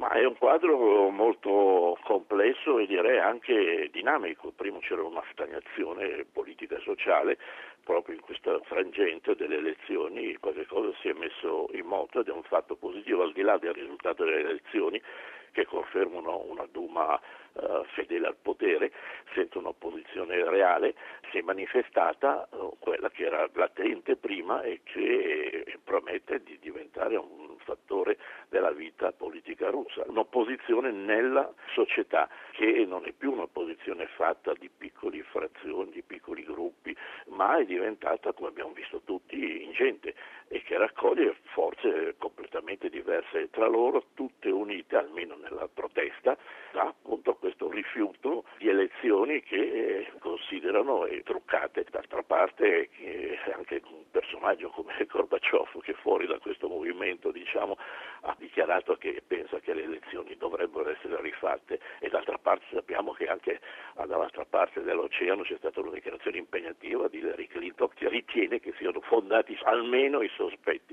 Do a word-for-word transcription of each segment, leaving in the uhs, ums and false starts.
Ma è un quadro molto complesso e direi anche dinamico. Prima c'era una stagnazione politica e sociale, proprio in questa frangente delle elezioni qualche cosa si è messo in moto ed è un fatto positivo, al di là del risultato delle elezioni che confermano una Duma uh, fedele al potere, senza un'opposizione reale. Si è manifestata uh, quella che era latente prima e che promette di diventare un fattore della vita politica russa, un'opposizione nella società che non è più un'opposizione fatta di piccole frazioni, di piccoli gruppi, ma è diventata, come abbiamo visto tutti, ingente e che raccoglie forze completamente diverse tra loro, tutte unite, almeno nella protesta, da appunto questo rifiuto di elezioni che considerano truccate. D'altra parte eh, anche un personaggio come Gorbaciov, che fuori da questo movimento diciamo ha dichiarato che pensa che le elezioni dovrebbero essere rifatte, e d'altra parte sappiamo che anche dall'altra parte dell'oceano c'è stata una dichiarazione impegnativa di Hillary Clinton che ritiene che siano fondati almeno i sospetti.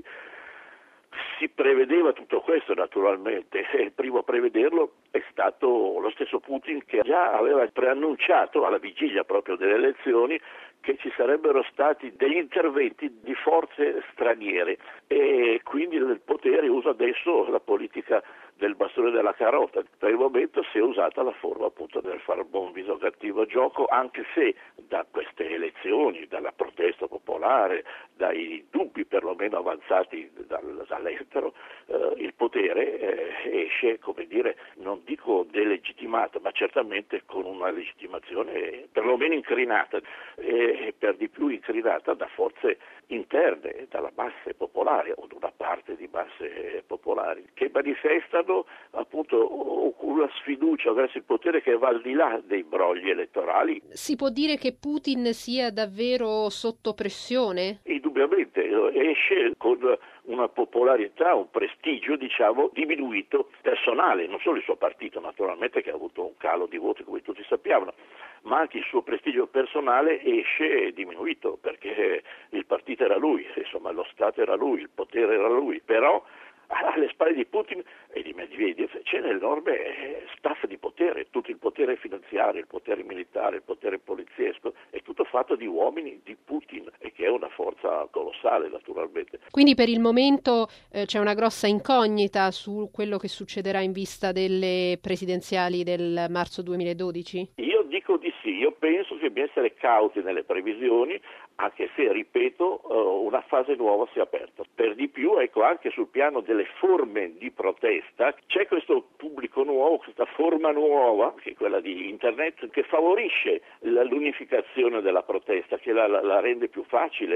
Si prevedeva tutto questo naturalmente, e il primo a prevederlo è stato lo stesso Putin, che già aveva preannunciato alla vigilia proprio delle elezioni che ci sarebbero stati degli interventi di forze straniere, e quindi il potere usa adesso la politica del bastone della carota. Per il momento si è usata la forma appunto del far buon viso cattivo gioco, anche se da queste elezioni, dalla protesta popolare, dai dubbi perlomeno avanzati dal, dall'estero, eh, il potere eh, esce, come dire, non dico delegittimato, ma certamente con una legittimazione perlomeno incrinata, e per di più incrinata da forze interne, dalla base popolare o da una parte di base popolari, che manifestano appunto una sfiducia verso il potere che va al di là dei brogli elettorali. Si può dire che Putin sia davvero sotto pressione? Indubbiamente, esce con una popolarità, un prestigio diciamo diminuito, personale, non solo il suo partito naturalmente, che ha avuto un calo di voti come tutti sappiamo, ma anche il suo prestigio personale esce diminuito, perché il partito era lui, insomma lo Stato era lui, il potere era lui, però alle spalle di Putin e di Medvedev c'è un enorme staff di potere, tutto il potere finanziario, il potere militare, il potere poliziesco, è tutto fatto di uomini di Putin, e che è una forza colossale naturalmente. Quindi per il momento eh, c'è una grossa incognita su quello che succederà in vista delle presidenziali del marzo duemiladodici? Io dico di sì, io penso che bisogna essere cauti nelle previsioni, anche se, ripeto, una fase nuova si è aperta. Per di più, ecco, anche sul piano delle forme di protesta, c'è questo pubblico nuovo, questa forma nuova, che è quella di internet, che favorisce l'unificazione della protesta, che la, la, la rende più facile.